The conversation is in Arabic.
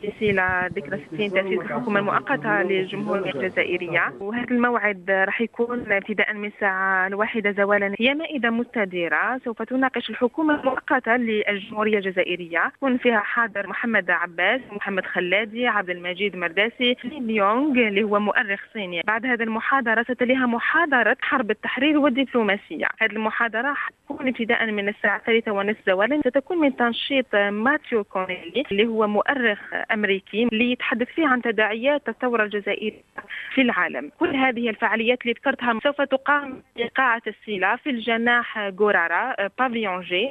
سلسلة ذكرى 60 تأسيس الحكومة المؤقتة للجمهورية الجزائرية، وهذا الموعد راح يكون ابتداء من الساعة 1 زوالا. هي مائدة مستديرة سوف تناقش الحكومة المؤقتة للجمهورية الجزائرية، يكون فيها حاضر محمد عباس، محمد خلادي، عبد المجيد مرداسي، لي يونغ اللي هو مؤرخ صيني. بعد هذه المحاضرة ستليها محاضرة حرب التحرير والدبلوماسية. هذه المحاضرة حتكون ابتداء من الساعة 3:30 زوالا، ستكون من تنشيط ماتيو كونيلي اللي هو مؤرخ أمريكي اللي يتحدث فيه عن تداعيات الثورة الجزائرية في العالم. كل هذه الفعاليات اللي ذكرتها سوف تقام في قاعة السيلة في الجناح غورارا بافيون جي.